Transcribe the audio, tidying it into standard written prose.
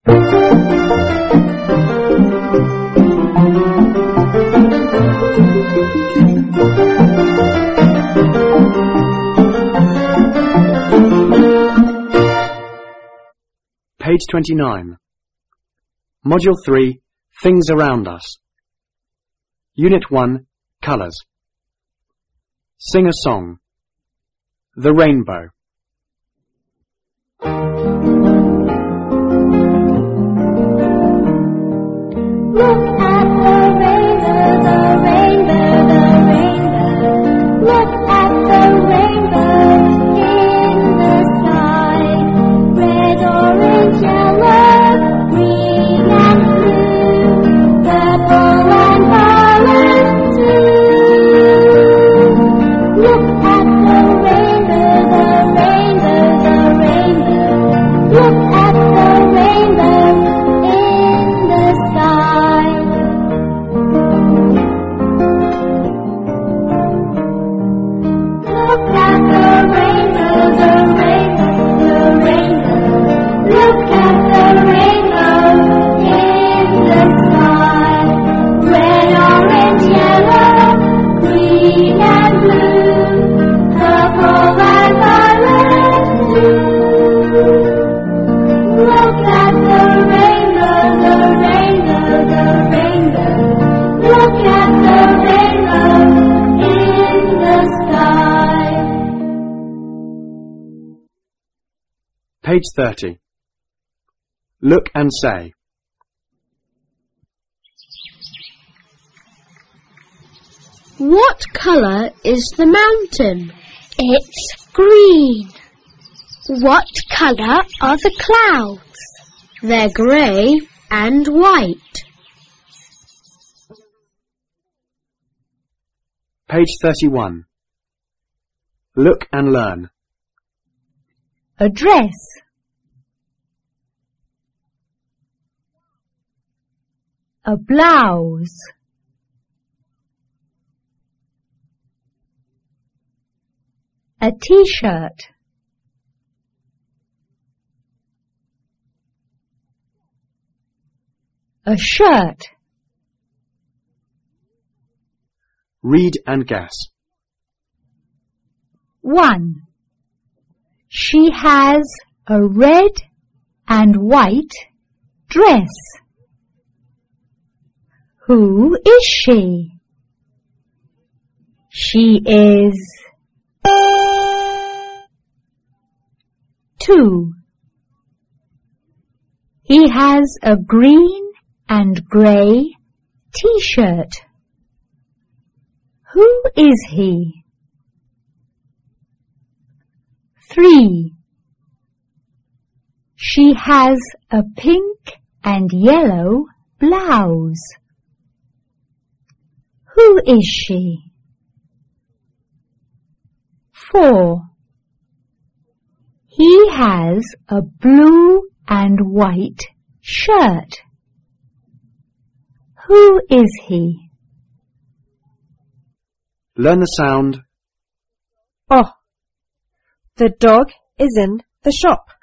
Page 29. Module 3, Things Around Us. Unit 1, Colours. Sing a song. The rainbow. Look at the rainbow, the rainbow, the rainbow. Look at the rainbow in the sky. Red, orange, yellow, green and blue, purple and violet too. Look at the rainbow, the rainbow, the rainbow. Look at the rainbow in the sky. Look at the rainbow, the rainbow, the rainbow. Look at the rainbow in the sky. Red, orange, yellow, green and blue, purple and violet too. Look at the rainbow, the rainbow, the rainbow. Look at the rainbow in the sky. Page 30. Look and say. What colour is the mountain? It's green. What colour are the clouds? They're grey and white. Page 31. Look and learn. A dress. A blouse. A t-shirt. A shirt. Read and guess. 1. She has a red and white dress. Who is she? She is 2. He has a green and grey t-shirt. Who is he? 3. She has a pink and yellow blouse. Who is she? 4. He has a blue and white shirt. Who is he? Learn the sound. Oh. The dog is in the shop.